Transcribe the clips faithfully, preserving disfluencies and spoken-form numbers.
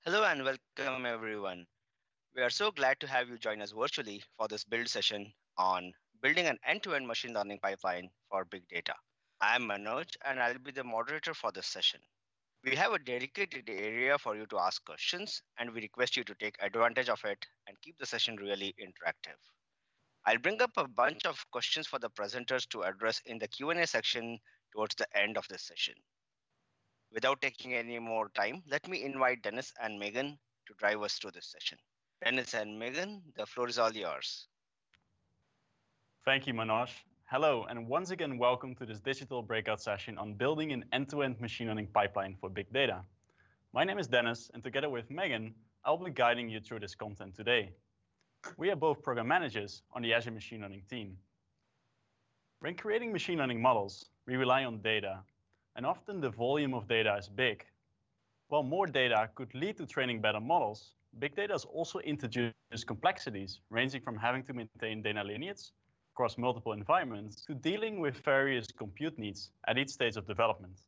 Hello and welcome everyone. We are so glad to have you join us virtually for this build session on building an end-to-end machine learning pipeline for big data. I'm Manoj and I'll be the moderator for this session. We have a dedicated area for you to ask questions and we request you to take advantage of it and keep the session really interactive. I'll bring up a bunch of questions for the presenters to address in the Q and A section towards the end of this session. Without taking any more time, let me invite Dennis and Megan to drive us through this session. Dennis and Megan, the floor is all yours. Thank you, Manoj. Hello, and once again, welcome to this digital breakout session on building an end-to-end machine learning pipeline for big data. My name is Dennis, and together with Megan, I'll be guiding you through this content today. We are both program managers on the Azure Machine Learning team. When creating machine learning models, we rely on data, and often the volume of data is big. While more data could lead to training better models, big data has also introduced complexities, ranging from having to maintain data lineage across multiple environments to dealing with various compute needs at each stage of development.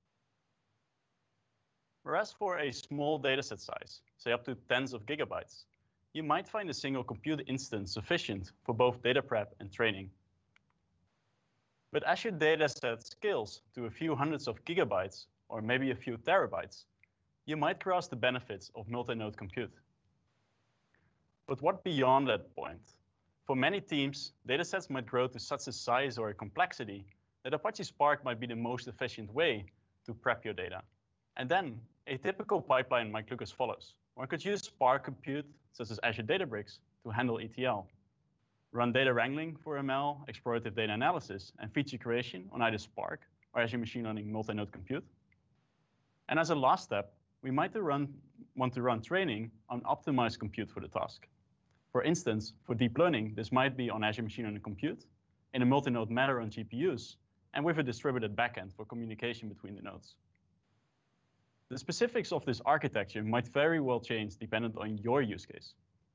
Whereas for a small dataset size, say up to tens of gigabytes, you might find a single compute instance sufficient for both data prep and training. But as your dataset scales to a few hundreds of gigabytes, or maybe a few terabytes, you might grasp the benefits of multi-node compute. But what beyond that point? For many teams, datasets might grow to such a size or a complexity that Apache Spark might be the most efficient way to prep your data. And then a typical pipeline might look as follows. One could use Spark compute, such as Azure Databricks, to handle E T L. Run data wrangling for M L, explorative data analysis, and feature creation on either Spark or Azure Machine Learning multi-node compute. And as a last step, we might run, want to run training on optimized compute for the task. For instance, for deep learning, this might be on Azure Machine Learning Compute, in a multi-node manner on G P Us, and with a distributed backend for communication between the nodes. The specifics of this architecture might very well change dependent on your use case.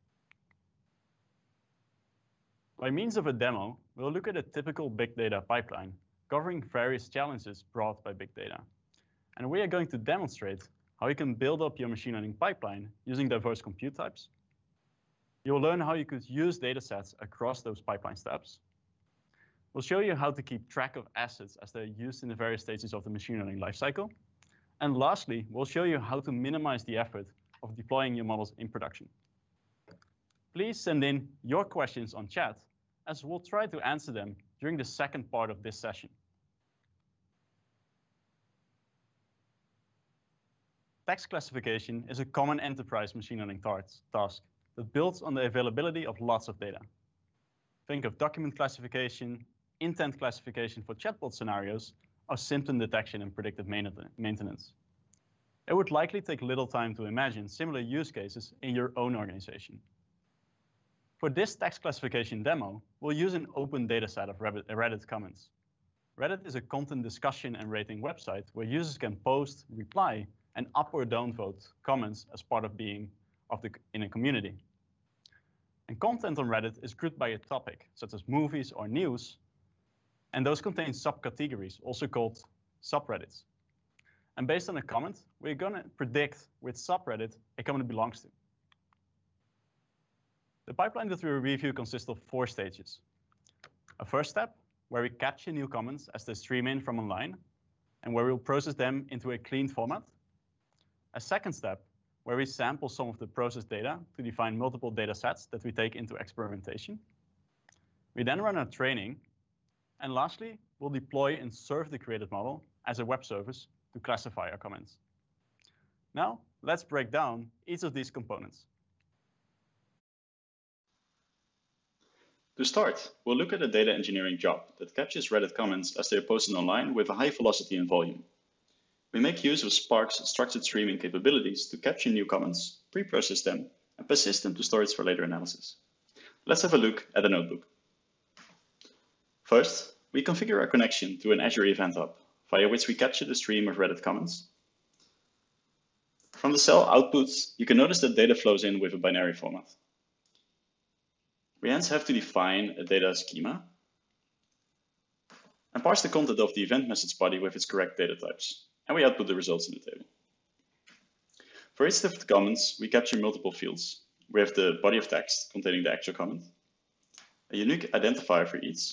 By means of a demo, we'll look at a typical big data pipeline, covering various challenges brought by big data. And we are going to demonstrate how you can build up your machine learning pipeline using diverse compute types. You'll learn how you could use datasets across those pipeline steps. We'll show you how to keep track of assets as they're used in the various stages of the machine learning lifecycle. And lastly, we'll show you how to minimize the effort of deploying your models in production. Please send in your questions on chat, as we'll try to answer them during the second part of this session. Text classification is a common enterprise machine learning task that builds on the availability of lots of data. Think of document classification, intent classification for chatbot scenarios, or symptom detection and predictive maintenance. It would likely take little time to imagine similar use cases in your own organization. For this text classification demo, we'll use an open dataset of Reddit comments. Reddit is a content discussion and rating website where users can post, reply, and up or down vote comments as part of being of the, in a community. And content on Reddit is grouped by a topic, such as movies or news, and those contain subcategories, also called subreddits. And based on a comment, we're going to predict which subreddit a comment belongs to. The pipeline that we review consists of four stages. A first step, where we capture new comments as they stream in from online, and where we'll process them into a clean format. A second step, where we sample some of the processed data to define multiple data sets that we take into experimentation. We then run a training. And lastly, we'll deploy and serve the created model as a web service to classify our comments. Now, let's break down each of these components. To start, we'll look at a data engineering job that captures Reddit comments as they are posted online with a high velocity and volume. We make use of Spark's structured streaming capabilities to capture new comments, pre-process them, and persist them to storage for later analysis. Let's have a look at a notebook. First, we configure our connection to an Azure Event Hub, via which we capture the stream of Reddit comments. From the cell outputs, you can notice that data flows in with a binary format. We hence have to define a data schema and parse the content of the event message body with its correct data types, and we output the results in the table. For each of the comments, we capture multiple fields. We have the body of text containing the actual comment, a unique identifier for each,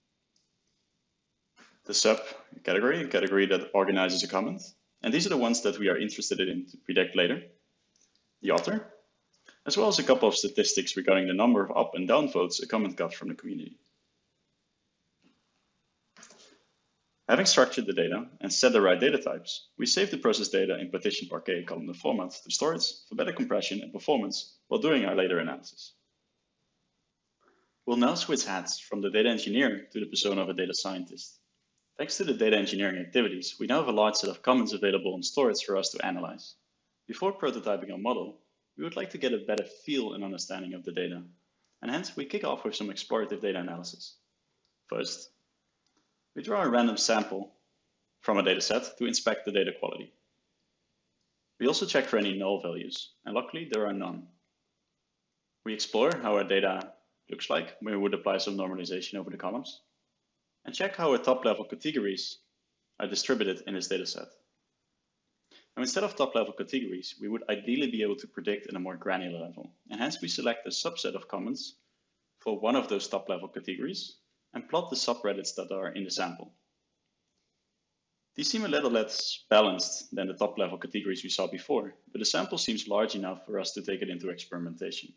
the subcategory, a category that organizes a comment, and these are the ones that we are interested in to predict later, the author, as well as a couple of statistics regarding the number of up and down votes a comment got from the community. Having structured the data and set the right data types, we save the processed data in partition Parquet columnar format to storage for better compression and performance while doing our later analysis. We'll now switch hats from the data engineer to the persona of a data scientist. Thanks to the data engineering activities, we now have a large set of comments available in storage for us to analyze. Before prototyping our model, we would like to get a better feel and understanding of the data, and hence we kick off with some explorative data analysis. First, we draw a random sample from a dataset to inspect the data quality. We also check for any null values, and luckily there are none. We explore how our data looks like when we would apply some normalization over the columns, and check how our top-level categories are distributed in this dataset. Now, instead of top-level categories, we would ideally be able to predict in a more granular level, and hence we select a subset of comments for one of those top-level categories and plot the subreddits that are in the sample. These seem a little less balanced than the top-level categories we saw before, but the sample seems large enough for us to take it into experimentation.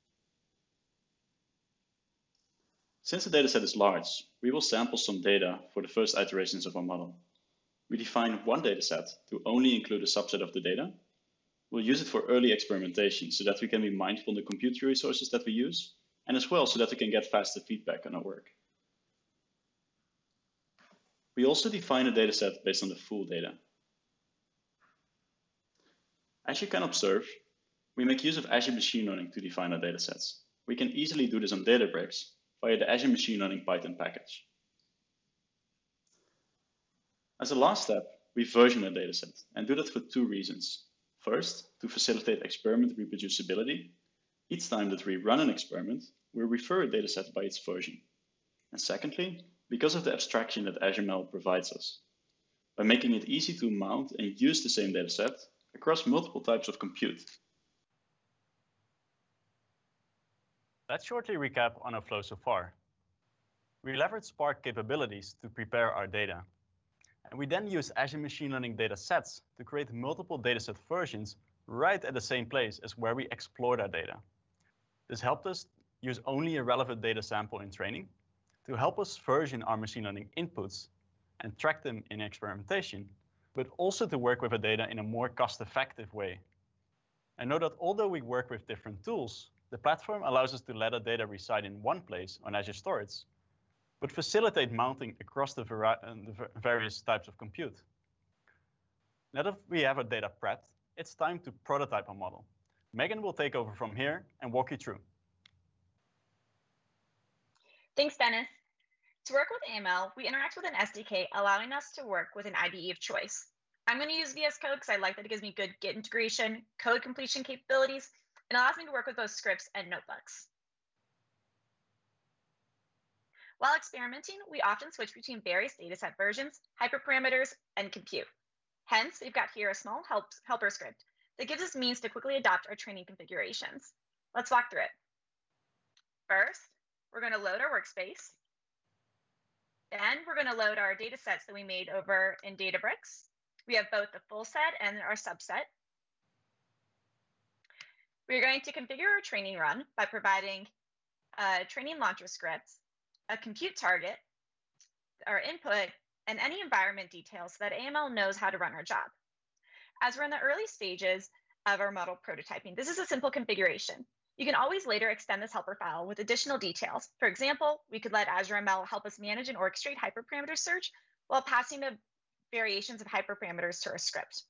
Since the dataset is large, we will sample some data for the first iterations of our model. We define one dataset to only include a subset of the data. We'll use it for early experimentation so that we can be mindful of the compute resources that we use, and as well so that we can get faster feedback on our work. We also define a dataset based on the full data. As you can observe, we make use of Azure Machine Learning to define our datasets. We can easily do this on Databricks via the Azure Machine Learning Python package. As a last step, we version a dataset and do that for two reasons. First, to facilitate experiment reproducibility. Each time that we run an experiment, we refer a dataset by its version. And secondly, because of the abstraction that Azure M L provides us, by making it easy to mount and use the same dataset across multiple types of compute. Let's shortly recap on our flow so far. We leverage Spark capabilities to prepare our data, and we then use Azure Machine Learning data sets to create multiple dataset versions right at the same place as where we explored our data. This helped us use only a relevant data sample in training to help us version our machine learning inputs and track them in experimentation, but also to work with our data in a more cost-effective way. And know that although we work with different tools, the platform allows us to let our data reside in one place on Azure Storage, but facilitate mounting across the, the various types of compute. Now that we have our data prepped, it's time to prototype our model. Megan will take over from here and walk you through. Thanks, Dennis. To work with A M L, we interact with an S D K, allowing us to work with an I D E of choice. I'm going to use V S Code because I like that it gives me good Git integration, code completion capabilities, and allows me to work with both scripts and notebooks. While experimenting, we often switch between various dataset versions, hyperparameters, and compute. Hence, we've got here a small help, helper script that gives us means to quickly adopt our training configurations. Let's walk through it. First, we're going to load our workspace. Then we're going to load our data sets that we made over in Databricks. We have both the full set and our subset. We're going to configure our training run by providing a training launcher script, a compute target, our input, and any environment details so that A M L knows how to run our job. As we're in the early stages of our model prototyping, this is a simple configuration. You can always later extend this helper file with additional details. For example, we could let Azure M L help us manage and orchestrate hyperparameter search while passing the variations of hyperparameters to our script.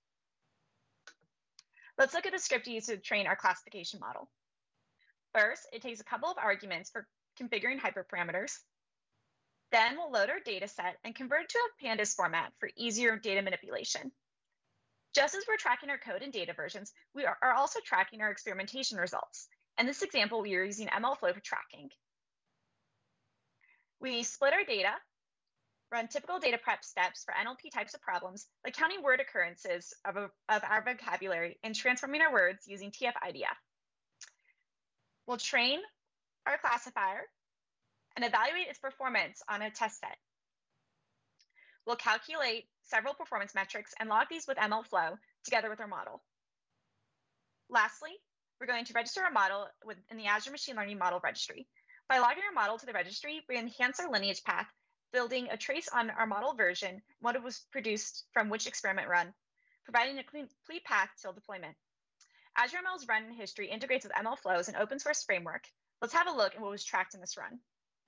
Let's look at the script used to train our classification model. First, it takes a couple of arguments for configuring hyperparameters. Then we'll load our data set and convert it to a pandas format for easier data manipulation. Just as we're tracking our code and data versions, we are also tracking our experimentation results. In this example, we are using M L Flow for tracking. We split our data run typical data prep steps for N L P types of problems, like counting word occurrences of, a, of our vocabulary and transforming our words using T F I D F. We'll train our classifier and evaluate its performance on a test set. We'll calculate several performance metrics and log these with M L Flow together with our model. Lastly, we're going to register our model in the Azure Machine Learning Model Registry. By logging our model to the registry, we enhance our lineage path, building a trace on our model version, what it was produced from which experiment run, providing a complete path till deployment. Azure M L's run history integrates with M L Flow as an open source framework. Let's have a look at what was tracked in this run.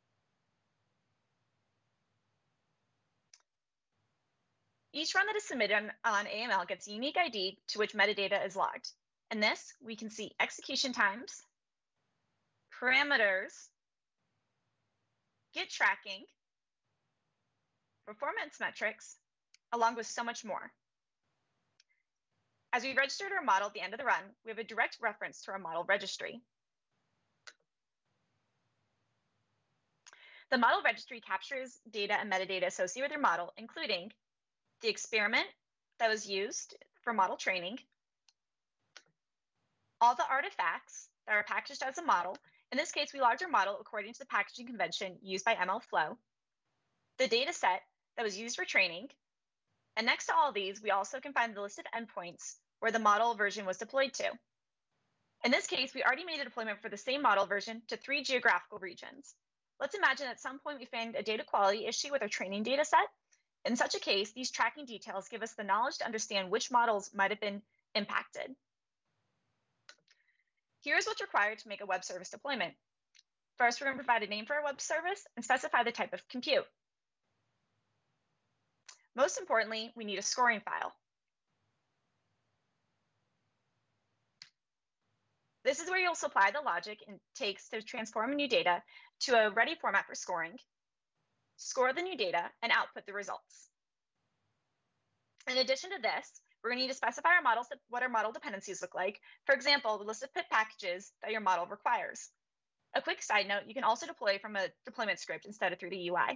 Each run that is submitted on, on A M L gets a unique I D to which metadata is logged. In this, we can see execution times, parameters, git tracking, performance metrics, along with so much more. As we registered our model at the end of the run, we have a direct reference to our model registry. The model registry captures data and metadata associated with your model, including the experiment that was used for model training, all the artifacts that are packaged as a model. In this case, we logged our model according to the packaging convention used by M L Flow, the data set that was used for training, and next to all of these, we also can find the list of endpoints where the model version was deployed to. In this case, we already made a deployment for the same model version to three geographical regions. Let's imagine at some point we find a data quality issue with our training data set. In such a case, these tracking details give us the knowledge to understand which models might have been impacted. Here's what's required to make a web service deployment. First, we're going to provide a name for our web service and specify the type of compute. Most importantly, we need a scoring file. This is where you'll supply the logic it takes to transform new data to a ready format for scoring, score the new data, and output the results. In addition to this, we're going to need to specify our models, what our model dependencies look like. For example, the list of pip packages that your model requires. A quick side note, you can also deploy from a deployment script instead of through the U I.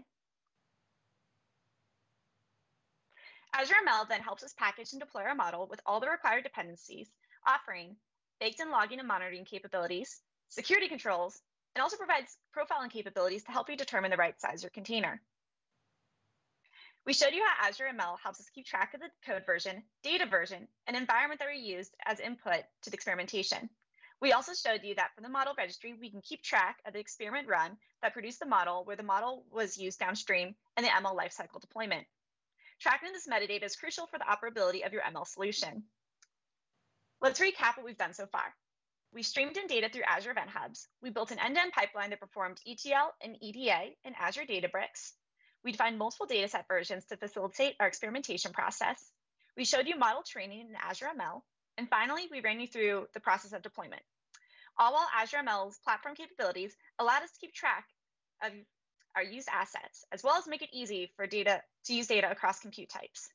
Azure M L then helps us package and deploy our model with all the required dependencies, offering baked-in logging and monitoring capabilities, security controls, and also provides profiling capabilities to help you determine the right size of your container. We showed you how Azure M L helps us keep track of the code version, data version, and environment that we used as input to the experimentation. We also showed you that from the model registry, we can keep track of the experiment run that produced the model, where the model was used downstream, and the M L lifecycle deployment. Tracking this metadata is crucial for the operability of your M L solution. Let's recap what we've done so far. We streamed in data through Azure Event Hubs. We built an end-to-end pipeline that performed E T L and E D A in Azure Databricks. We defined multiple dataset versions to facilitate our experimentation process. We showed you model training in Azure M L. And finally, we ran you through the process of deployment. All while Azure M L's platform capabilities allowed us to keep track of our used assets, as well as make it easy for data to use data across compute types.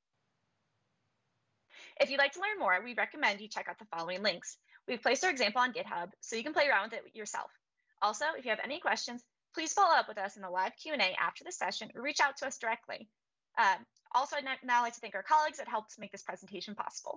If you'd like to learn more, we recommend you check out the following links. We've placed our example on GitHub, so you can play around with it yourself. Also, if you have any questions, please follow up with us in the live Q and A after the session, or reach out to us directly. Um, also, I'd now like to thank our colleagues that helped make this presentation possible.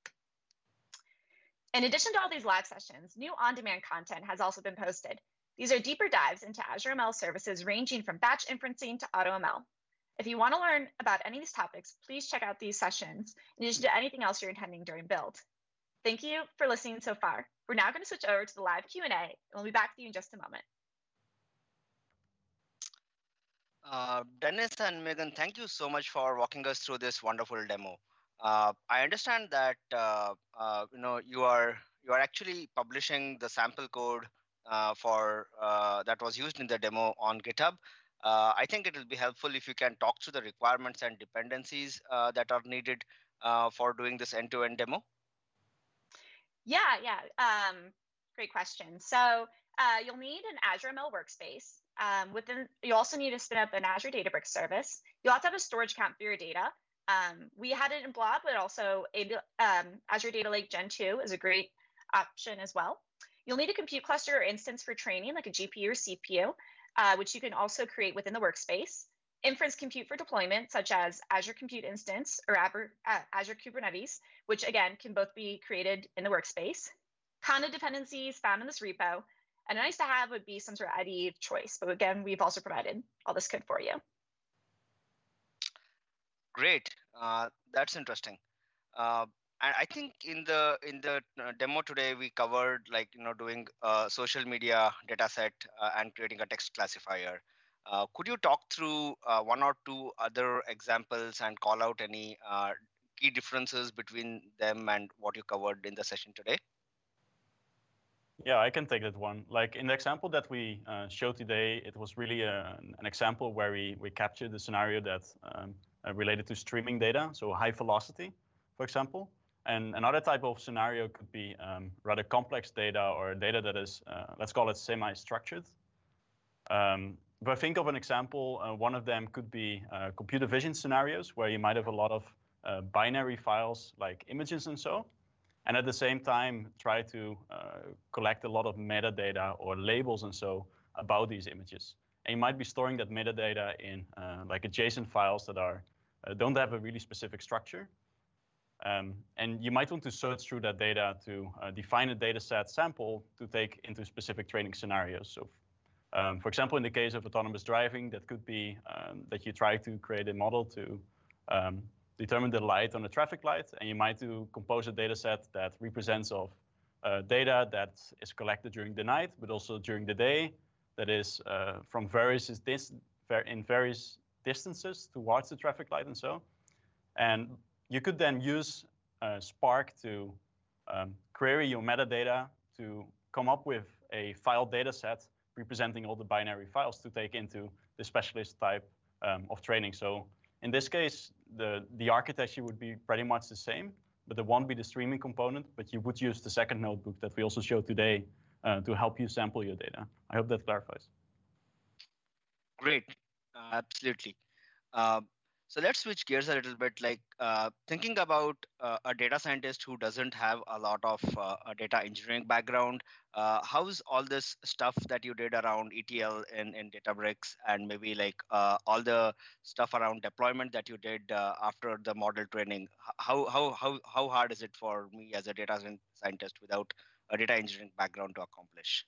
In addition to all these live sessions, new on-demand content has also been posted. These are deeper dives into Azure M L services ranging from batch inferencing to AutoML. If you want to learn about any of these topics, please check out these sessions in addition to anything else you're intending during build. Thank you for listening so far. We're now going to switch over to the live Q and A, and we'll be back with you in just a moment. Uh, Dennis and Megan, thank you so much for walking us through this wonderful demo. Uh, I understand that uh, uh, you know you are you are actually publishing the sample code uh, for uh, that was used in the demo on GitHub. Uh, I think it will be helpful if you can talk through the requirements and dependencies uh, that are needed uh, for doing this end-to-end demo. Yeah, yeah, um, great question. So uh, you'll need an Azure M L workspace. Um, within, you also need to spin up an Azure Databricks service. You'll have to have a storage account for your data. Um, we had it in Blob, but also um, Azure Data Lake Gen two is a great option as well. You'll need a compute cluster or instance for training, like a G P U or C P U, uh, which you can also create within the workspace. inference compute for deployment, such as Azure Compute Instance or Azure Kubernetes, which again can both be created in the workspace. Conda dependencies found in this repo, and nice to have would be some sort of I D E of choice. But again, we've also provided all this code for you. Great, uh, that's interesting. Uh, and I think in the in the uh, demo today we covered like you know doing a social media data set uh, and creating a text classifier. Uh, could you talk through uh, one or two other examples and call out any uh, key differences between them and what you covered in the session today? Yeah, I can take that one. Like in the example that we uh, showed today, it was really a, an example where we, we captured the scenario that um, uh, related to streaming data, so high velocity, for example. And another type of scenario could be um, rather complex data or data that is, uh, let's call it semi-structured. Um, if I think of an example, uh, one of them could be uh, computer vision scenarios where you might have a lot of uh, binary files like images and so, and at the same time try to uh, collect a lot of metadata or labels and so about these images. And you might be storing that metadata in uh, like JSON files that are uh, don't have a really specific structure. Um, and you might want to search through that data to uh, define a data set sample to take into specific training scenarios. So Um, for example, in the case of autonomous driving, that could be um, that you try to create a model to um, determine the light on a traffic light, and you might to compose a data set that represents of uh, data that is collected during the night, but also during the day, that is uh, from various dis in various distances towards the traffic light and so. And you could then use uh, Spark to um, query your metadata to come up with a file data set representing all the binary files to take into the specialist type um, of training. So in this case, the, the architecture would be pretty much the same, but there won't be the streaming component, but you would use the second notebook that we also showed today uh, to help you sample your data. I hope that clarifies. Great, uh, absolutely. Uh, So let's switch gears a little bit, like uh, thinking about uh, a data scientist who doesn't have a lot of uh, a data engineering background. Uh, how's all this stuff that you did around E T L in, in Databricks and maybe like uh, all the stuff around deployment that you did uh, after the model training? How, how, how, how hard is it for me as a data scientist without a data engineering background to accomplish?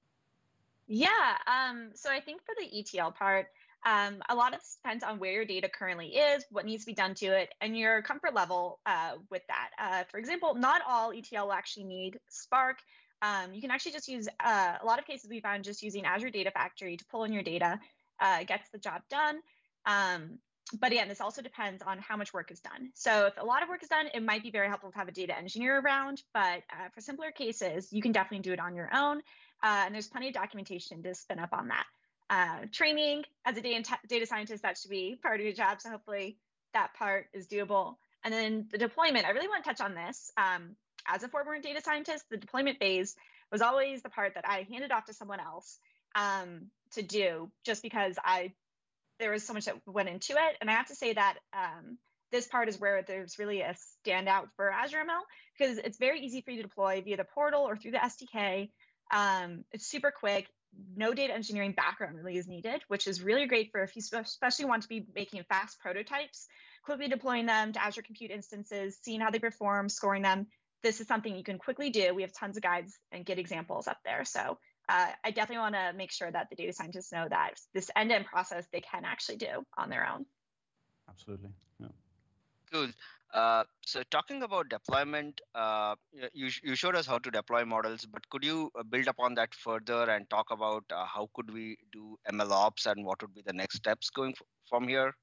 Yeah, um, so I think for the E T L part, Um, a lot of this depends on where your data currently is, what needs to be done to it, and your comfort level uh, with that. Uh, for example, not all E T L will actually need Spark. Um, you can actually just use, uh, a lot of cases we found just using Azure Data Factory to pull in your data uh, gets the job done. Um, but again, this also depends on how much work is done. So if a lot of work is done, it might be very helpful to have a data engineer around, but uh, for simpler cases, you can definitely do it on your own. Uh, and there's plenty of documentation to spin up on that. Uh, training as a data, data scientist, that should be part of your job. So hopefully that part is doable. And then the deployment, I really want to touch on this. Um, as a former data scientist, the deployment phase was always the part that I handed off to someone else um, to do, just because I there was so much that went into it. And I have to say that um, this part is where there's really a standout for Azure M L, because it's very easy for you to deploy via the portal or through the S D K. Um, it's super quick. No data engineering background really is needed, which is really great for if you especially want to be making fast prototypes, quickly deploying them to Azure Compute instances, seeing how they perform, scoring them. This is something you can quickly do. We have tons of guides and good examples up there. So uh, I definitely want to make sure that the data scientists know that this end-to-end process they can actually do on their own. Absolutely. Yeah. Cool. Uh, so talking about deployment, uh, you, you showed us how to deploy models, but could you build upon that further and talk about uh, how could we do M L ops and what would be the next steps going from here?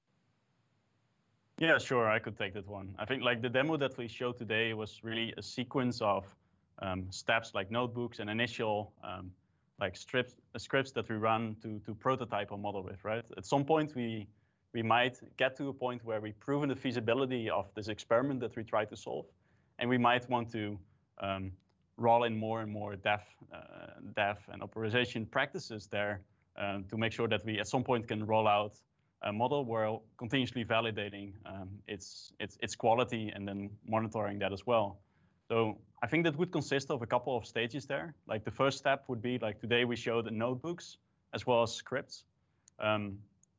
Yeah, sure, I could take that one. I think like the demo that we showed today was really a sequence of um, steps like notebooks and initial um, like strips, uh, scripts that we run to, to prototype a model with, right? At some point, we we might get to a point where we've proven the feasibility of this experiment that we try to solve. And we might want to um, roll in more and more dev, uh, dev and authorization practices there um, to make sure that we at some point can roll out a model where continuously validating um, its, its, its quality and then monitoring that as well. So I think that would consist of a couple of stages there. Like the first step would be like today we showed the notebooks as well as scripts. Um,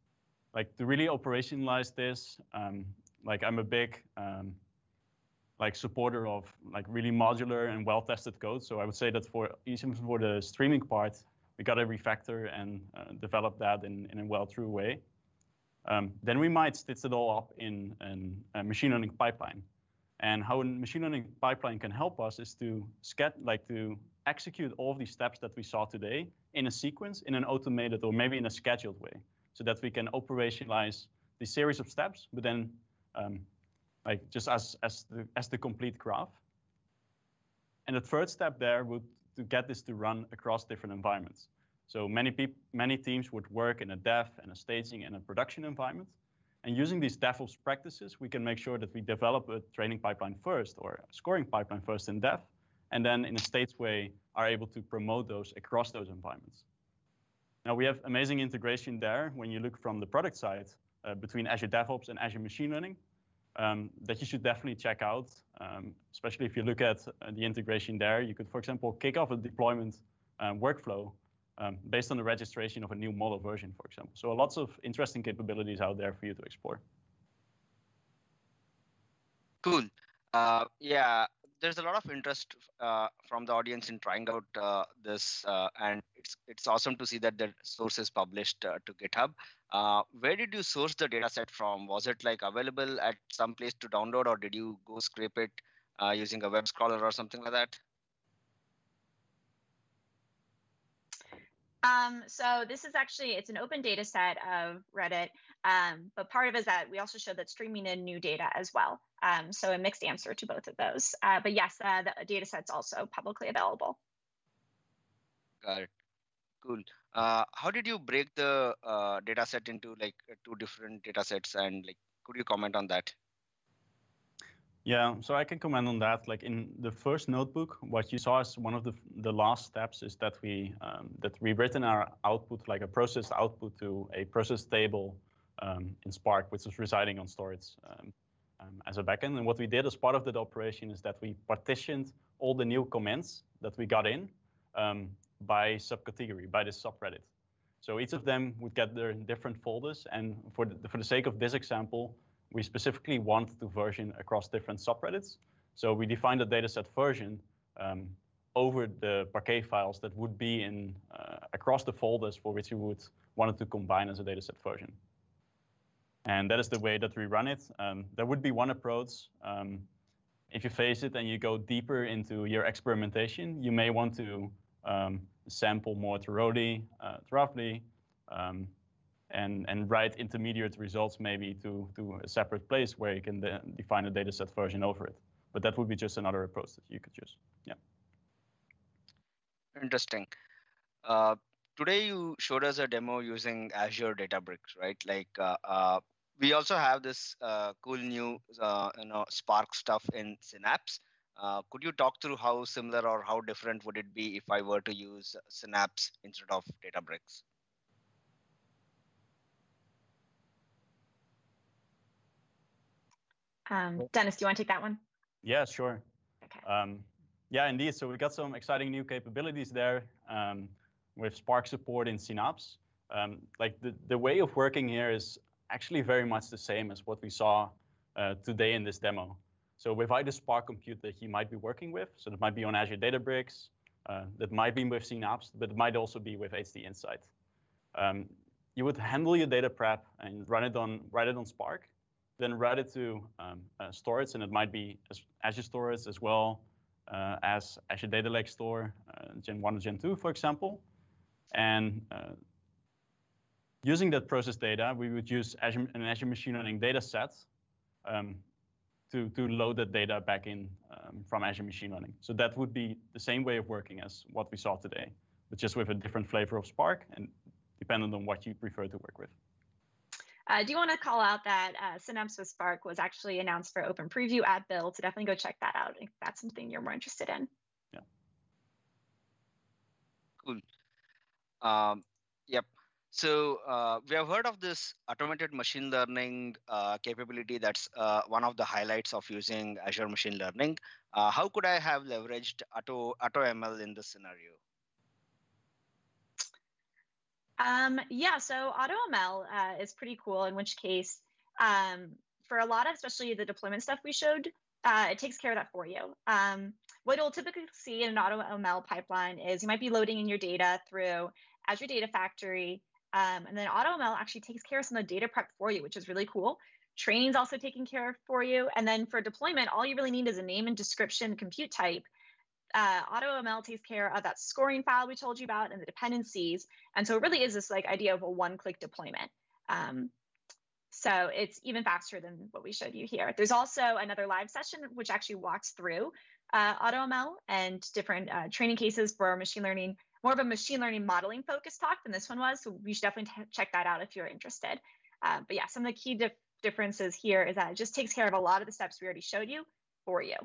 like to really operationalize this, um, like I'm a big um, like supporter of like really modular and well-tested code. So I would say that for even for the streaming part, we got to refactor and uh, develop that in, in a well-true way. Um, then we might stitch it all up in, in a machine learning pipeline. And how a machine learning pipeline can help us is to scat like to execute all of these steps that we saw today in a sequence, in an automated or maybe in a scheduled way, so that we can operationalize the series of steps, but then um, like just as as the, as the complete graph. And the third step there would to get this to run across different environments. So many people, many teams would work in a dev and a staging and a production environment. And using these DevOps practices, we can make sure that we develop a training pipeline first or a scoring pipeline first in dev, and then in a staged way are able to promote those across those environments. Now we have amazing integration there when you look from the product side uh, between Azure DevOps and Azure Machine Learning um, that you should definitely check out, um, especially if you look at uh, the integration there. You could, for example, kick off a deployment um, workflow Um, based on the registration of a new model version, for example. So lots of interesting capabilities out there for you to explore. Cool. Uh, yeah, there's a lot of interest uh, from the audience in trying out uh, this, uh, and it's it's awesome to see that the source is published uh, to GitHub. Uh, where did you source the data set from? Was it like available at some place to download, or did you go scrape it uh, using a web scroller or something like that? Um, so this is actually, it's an open data set of Reddit, um, but part of it is that we also showed that streaming in new data as well. Um, so a mixed answer to both of those. Uh, but yes, uh, the data set's also publicly available. Got it. Cool. Uh, how did you break the uh, data set into like two different data sets, and like, could you comment on that? Yeah, so I can comment on that. Like in the first notebook, what you saw as one of the the last steps is that we um, that we written our output, like a processed output, to a process table um, in Spark, which is residing on storage um, um, as a backend. And what we did as part of that operation is that we partitioned all the new comments that we got in um, by subcategory, by this subreddit. So each of them would get their different folders. And for the, for the sake of this example, we specifically want to version across different subreddits. So we defined a dataset version um, over the Parquet files that would be in uh, across the folders for which we would want it to combine as a dataset version. And that is the way that we run it. Um, there would be one approach. Um, if you face it and you go deeper into your experimentation, you may want to um, sample more thoroughly, uh, thoroughly um, and, and write intermediate results maybe to, to a separate place where you can de define a dataset version over it. But that would be just another approach that you could use. Yeah. Interesting. Uh, today you showed us a demo using Azure Databricks, right? Like uh, uh, we also have this uh, cool new uh, you know Spark stuff in Synapse. Uh, could you talk through how similar or how different would it be if I were to use Synapse instead of Databricks? Um, Dennis, do you want to take that one? Yeah, sure. Okay. Um, yeah, indeed. So we got some exciting new capabilities there um, with Spark support in Synapse. Um, like the, the way of working here is actually very much the same as what we saw uh, today in this demo. So with either Spark compute that you might be working with, so that might be on Azure Databricks, uh, that might be with Synapse, but it might also be with H D Insight. Um, you would handle your data prep and run it on, write it on Spark, then route it to um, uh, storage, and it might be Azure Storage as well uh, as Azure Data Lake Store, uh, Gen one or Gen two, for example. And uh, using that process data, we would use Azure, an Azure Machine Learning data set um, to, to load that data back in um, from Azure Machine Learning. So that would be the same way of working as what we saw today, but just with a different flavor of Spark and dependent on what you prefer to work with. I uh, do want to call out that uh, Synapse with Spark was actually announced for open preview at Build, so definitely go check that out if that's something you're more interested in. Yeah. Cool. Um, yep. So uh, we have heard of this automated machine learning uh, capability. That's uh, one of the highlights of using Azure Machine Learning. Uh, how could I have leveraged Auto, Auto M L in this scenario? Um, yeah, so AutoML uh, is pretty cool, in which case, um, for a lot of, especially the deployment stuff we showed, uh, it takes care of that for you. Um, what you'll typically see in an AutoML pipeline is you might be loading in your data through Azure Data Factory, um, and then AutoML actually takes care of some of the data prep for you, which is really cool. Training's also taken care of for you. And then for deployment, all you really need is a name and description, compute type. Uh, AutoML takes care of that scoring file we told you about and the dependencies. And so it really is this like idea of a one-click deployment. Um, so it's even faster than what we showed you here. There's also another live session which actually walks through uh, AutoML and different uh, training cases for machine learning, more of a machine learning modeling focused talk than this one was. So we should definitely check that out if you're interested. Uh, but yeah, some of the key dif differences here is that it just takes care of a lot of the steps we already showed you for you.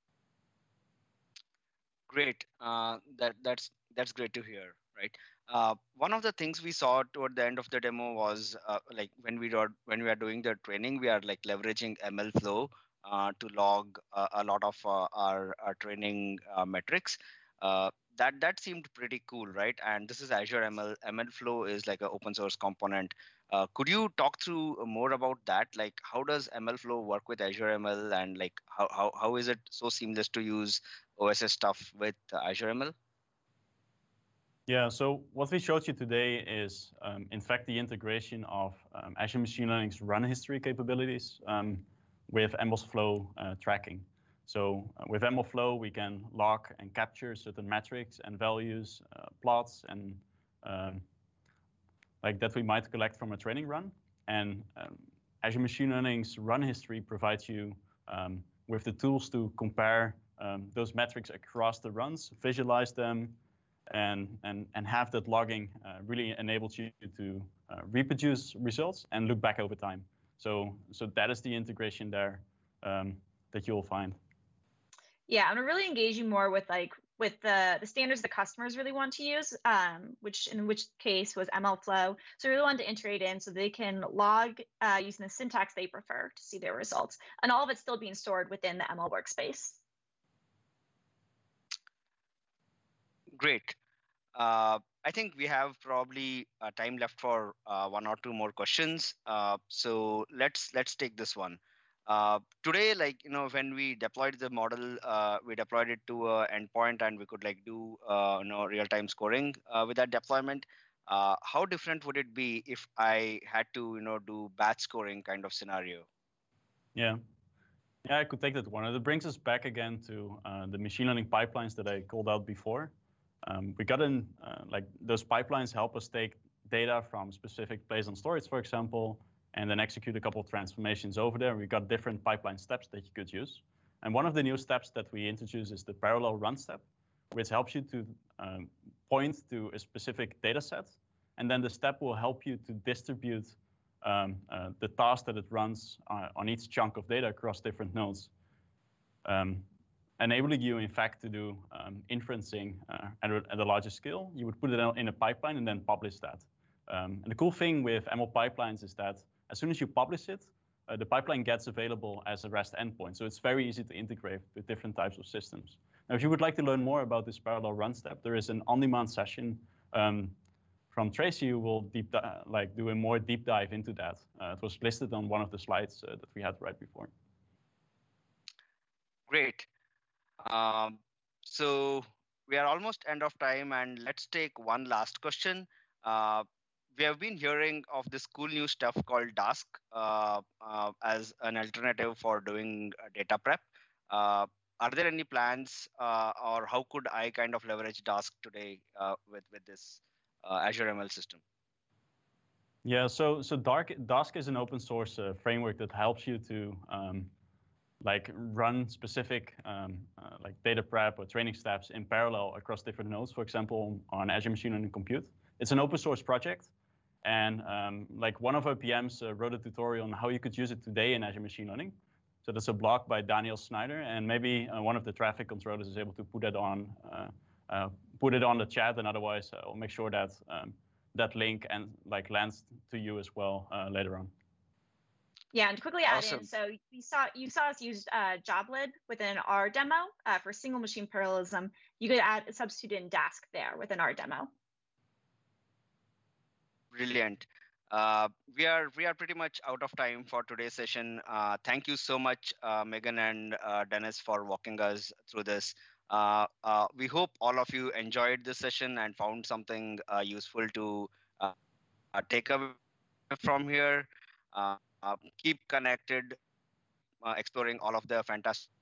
Great. Uh, that that's that's great to hear, right? Uh, one of the things we saw toward the end of the demo was uh, like when we are when we are doing the training, we are like leveraging MLflow uh, to log uh, a lot of uh, our, our training uh, metrics. Uh, that that seemed pretty cool, right? And this is Azure M L. MLflow is like an open source component. Uh, could you talk through more about that? Like, how does MLflow work with Azure M L, and like how how how is it so seamless to use O S S stuff with Azure M L? Yeah, so what we showed you today is, um, in fact, the integration of um, Azure Machine Learning's run history capabilities um, with MLflow uh, tracking. So uh, with MLflow, we can log and capture certain metrics and values, uh, plots, and um, like that we might collect from a training run. And um, Azure Machine Learning's run history provides you um, with the tools to compare um, those metrics across the runs, visualize them, and, and, and have that logging uh, really enables you to uh, reproduce results and look back over time. So, so that is the integration there um, that you'll find. Yeah, I'm gonna really engage you more with like with the, the standards the customers really want to use, um, which in which case was MLflow. So we really wanted to integrate in so they can log uh, using the syntax they prefer to see their results. And all of it's still being stored within the M L workspace. Great. Uh, I think we have probably uh, time left for uh, one or two more questions. Uh, so let's let's take this one. Uh, today, like you know, when we deployed the model, uh, we deployed it to an endpoint, and we could like do uh, you know real-time scoring uh, with that deployment. Uh, how different would it be if I had to you know do batch scoring kind of scenario? Yeah. Yeah, I could take that one. It brings us back again to uh, the machine learning pipelines that I called out before. Um, we got in, uh, like those pipelines help us take data from specific places on storage, for example, and then execute a couple of transformations over there. We got different pipeline steps that you could use. And one of the new steps that we introduced is the parallel run step, which helps you to um, point to a specific data set. And then the step will help you to distribute um, uh, the task that it runs uh, on each chunk of data across different nodes. Um, enabling you, in fact, to do um, inferencing uh, at, a, at a larger scale. You would put it in a pipeline and then publish that. Um, and the cool thing with M L pipelines is that as soon as you publish it, uh, the pipeline gets available as a REST endpoint. So it's very easy to integrate with different types of systems. Now, if you would like to learn more about this parallel run step, there is an on-demand session um, from Tracy who will deep like do a more deep dive into that. Uh, it was listed on one of the slides uh, that we had right before. Great. Um, so we are almost end of time, and let's take one last question. Uh, we have been hearing of this cool new stuff called Dask uh, uh, as an alternative for doing data prep. Uh, are there any plans, uh, or how could I kind of leverage Dask today uh, with with this uh, Azure M L system? Yeah, so so Dark, Dask is an open source uh, framework that helps you to um, like run specific um, uh, like data prep or training steps in parallel across different nodes, for example, on Azure Machine Learning Compute. It's an open source project. And um, like one of our P Ms uh, wrote a tutorial on how you could use it today in Azure Machine Learning. So that's a blog by Daniel Snyder, and maybe uh, one of the traffic controllers is able to put it on, uh, uh, put it on the chat, and otherwise uh, I'll make sure that um, that link and like lands to you as well uh, later on. Yeah, and to quickly add Awesome. in, so you saw you saw us use uh, Joblib within our demo uh, for single machine parallelism. You could add substitute in Dask there within our demo. Brilliant. Uh, we are we are pretty much out of time for today's session. Uh, thank you so much, uh, Megan and uh, Dennis, for walking us through this. Uh, uh, we hope all of you enjoyed this session and found something uh, useful to uh, take away from here. Uh, uh, keep connected. Keep uh, exploring all of the fantastic